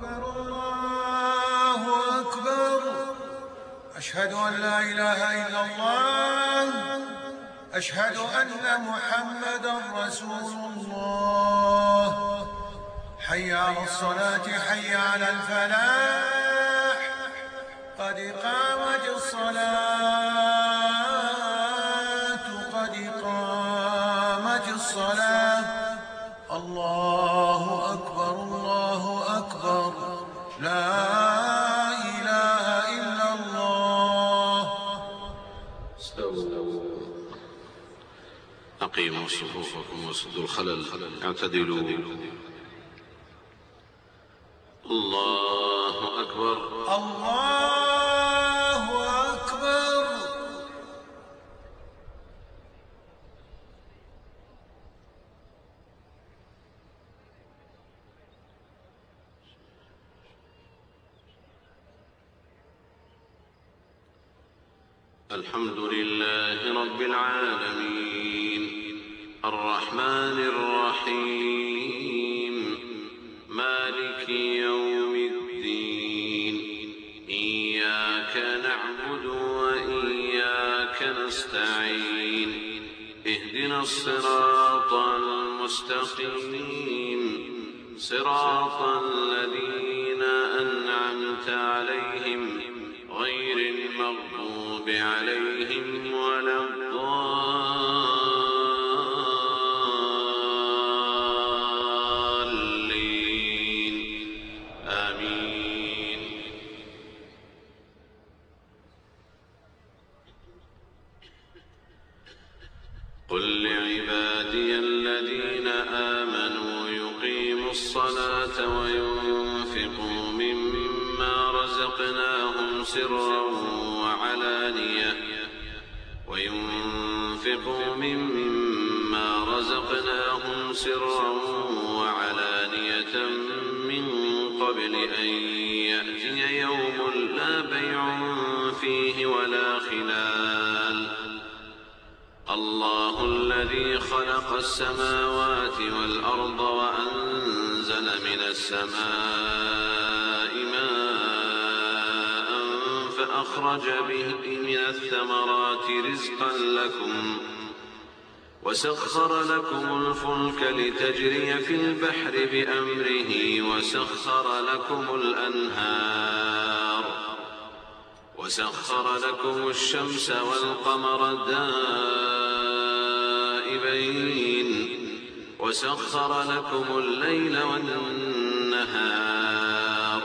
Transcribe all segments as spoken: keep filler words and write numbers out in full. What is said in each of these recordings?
أكبر الله أكبر. أشهد أن لا إله إلا الله. أشهد أن محمدا رسول الله. حي على الصلاة حي على الفلاح. قد قامت الصلاة قد قامت الصلاة. الله أكبر الله أكبر. لا إله إلا الله. استووا. أقيموا صفوفكم وسدوا الخلل. اعتدلوا. الله أكبر. الله أكبر. الحمد لله رب العالمين الرحمن الرحيم مالك يوم الدين. إياك نعبد وإياك نستعين. اهدنا الصراط المستقيم صراط الذين أنعمت عليهم غير المغضوب عليهم ولا الضالين. آمين. قل لعبادي الذين آمنوا يقيموا الصلاة وينفقوا مما رزقناهم سرا وعلانية وينفقوا مما رزقناهم سرا وعلانية من قبل أن يأتي يوم لا بيع فيه ولا خلال. الله الذي خلق السماوات والأرض وأنزل من السماء ماء فأخرج به من الثمرات رزقا لكم وسخر لكم الفلك لتجري في البحر بأمره وسخر لكم الأنهار وسخر لكم الشمس والقمر دائبين وسخر لكم الليل والنهار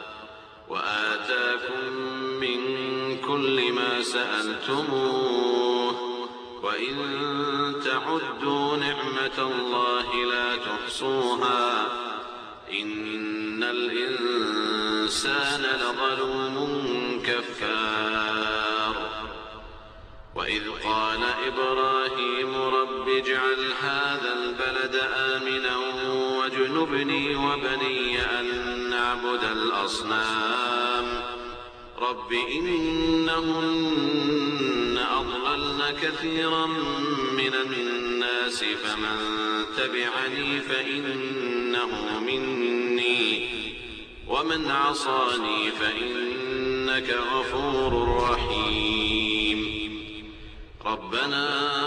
وآتاكم من كل ما سألتموه وإن تعدوا نعمة الله لا تحصوها إن الإنسان لظلوم كفار. وإذ قال إبراهيم رب اجعل هذا البلد آمنا واجنبني وبني أن نعبد الأصنام رب إنهن أضللن كثيرا من الناس فمن تبعني فإنه مني ومن عصاني فإنك غفور رحيم. ربنا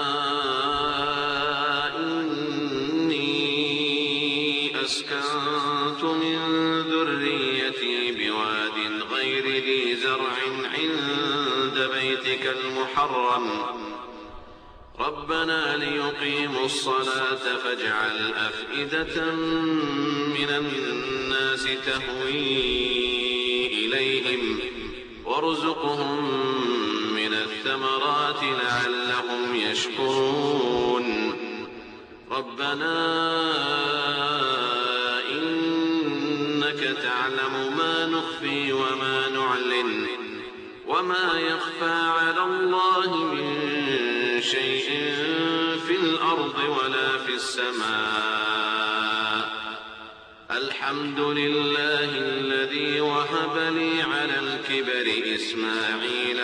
إني أسكنت من ذريتي بواد غير ذي زرع عند بيتك المحرم ربنا ليقيموا الصلاة فاجعل أفئدة من الناس تهوي إليهم وارزقهم من الثمرات لعلهم يشكرون. ربنا إنك تعلم ما نخفي وما نعلن وما يخفى على الله من شيء في الأرض ولا في السماء. الحمد لله الذي وهب لي على الكبر إسماعيل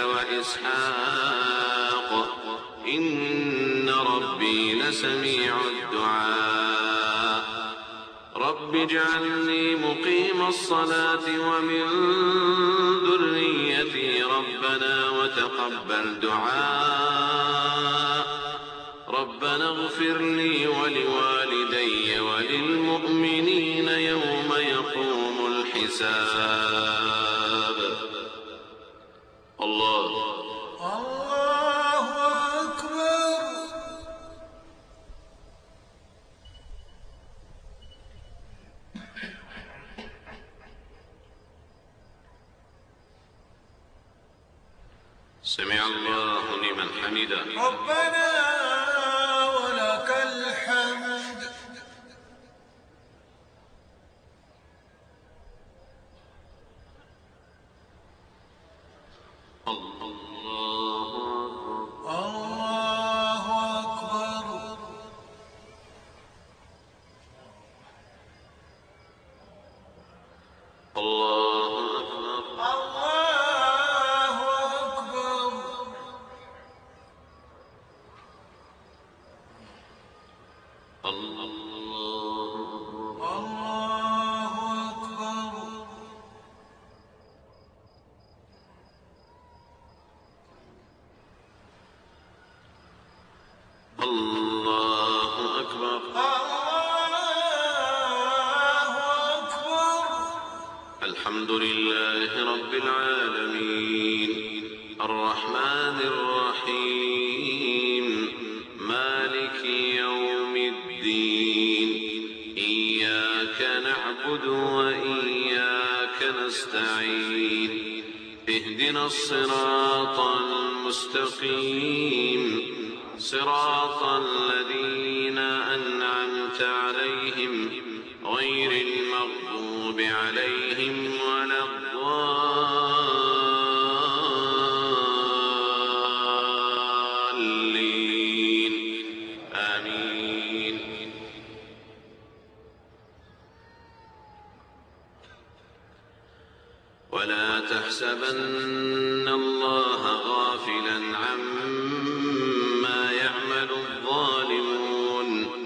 وإسحاق إن ربي لسميع الدعاء. رب اجعلني مقيم الصلاة ومن ذريتي ربنا وتقبل دعاء ربنا اغفر لي ولوالدي وللمؤمنين يوم يقوم الحساب. الله الله أكبر. سمع الله لمن حمده. ربنا ولك الحمد. الله الله أكبر. الله أكبر. الله أكبر. الله الله أكبر. الله أكبر. الله أكبر. الحمد لله رب العالمين الرحمن الرحيم مالك يوم الدين إياك نعبد وإياك نستعين اهدنا الصراط المستقيم صراط الذين أنعمت عليهم غير المغضوب عليهم ولا الضالين آمين. ولا تحسبن الله غافلا عما يعمل الظالمون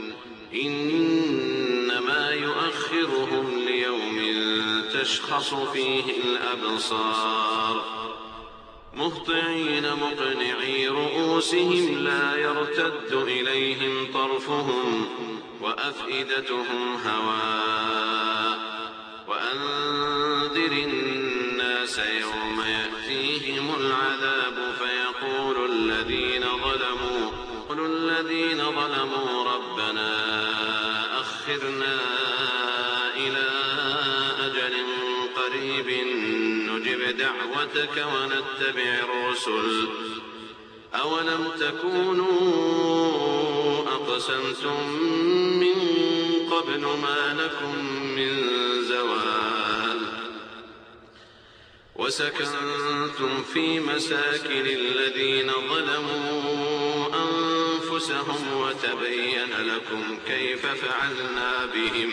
إنما يؤخرهم ليوم تشخص فيه الأبصار مهطعين مقنعي رؤوسهم لا يرتد إليهم طرفهم وأفئدتهم هواء وأنذر الناس يوم يأتيهم العذاب فيقول الذين ظلموا قل الذين ظلموا ربنا أخرنا إلى أجل قريب نجب دعوتك ونتبع الرسل أولم تكونوا أقسمتم من قبل ما لكم من زوال وسكنتم في مساكن الذين ظلموا أنفسهم وتبين لكم كيف فعلنا بهم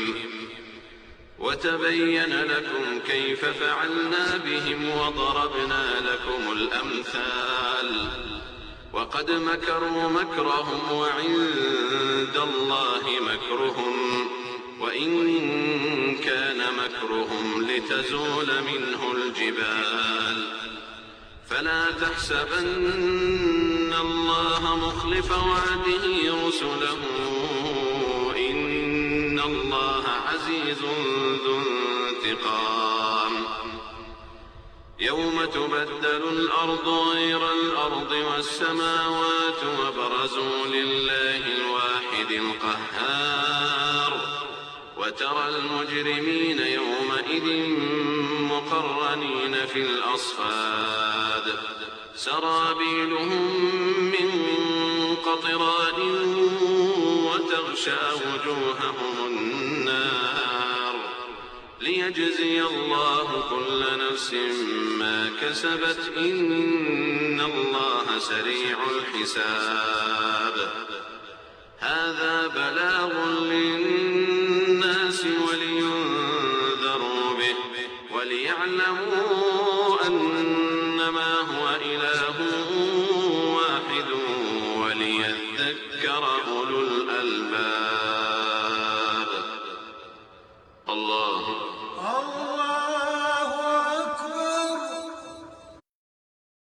وتبين لكم كيف فعلنا بهم وضربنا لكم الأمثال وقد مكروا مكرهم وعند الله مكرهم وإن كان مكرهم لتزول منه الجبال فلا تحسبن الله مخلف وعده رسله إن الله عزيز ذو انتقام يوم تبدل الأرض غير الأرض والسماوات وبرزوا لله الواحد القهار وترى المجرمين يومئذ مقرنين في الأصفاد سرابيلهم من قطران وتغشى وجوههم النار ليجزي الله كل نفس ما كسبت إن الله سريع الحساب هذا بلاغ للناس ولينذروا به وليعلموا أن